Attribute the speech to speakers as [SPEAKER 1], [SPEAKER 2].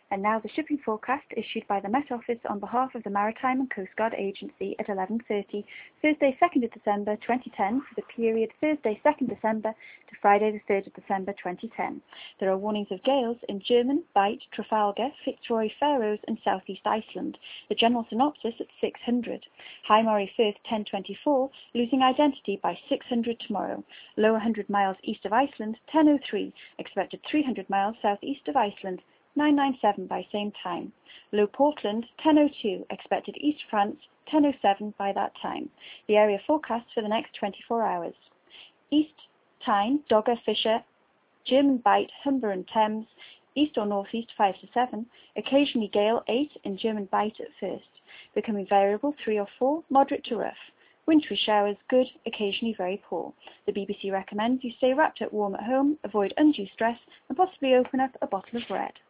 [SPEAKER 1] And now the shipping forecast issued by the Met Office on behalf of the Maritime and Coast Guard Agency at 11:30, Thursday 2nd of December 2010 for the period Thursday 2nd December to Friday the 3rd of December 2010. There are warnings of gales in German, Bight, Trafalgar, Fitzroy, Faroes and southeast Iceland. The general synopsis at 600. High Moray Firth 1024, losing identity by 600 tomorrow. Low 100 miles east of Iceland 1003, expected 300 miles southeast of Iceland 997 by same time. Low Portland 1002, expected East France 1007 by that time. The area forecast for the next 24 hours. East Tyne, Dogger, Fisher, German Bight, Humber and Thames, east or northeast 5 to 7, occasionally gale 8 in German Bight at first, becoming variable 3 or 4, moderate to rough. Wintry showers good, occasionally very poor. The BBC recommends you stay wrapped up warm at home, avoid undue stress and possibly open up a bottle of red.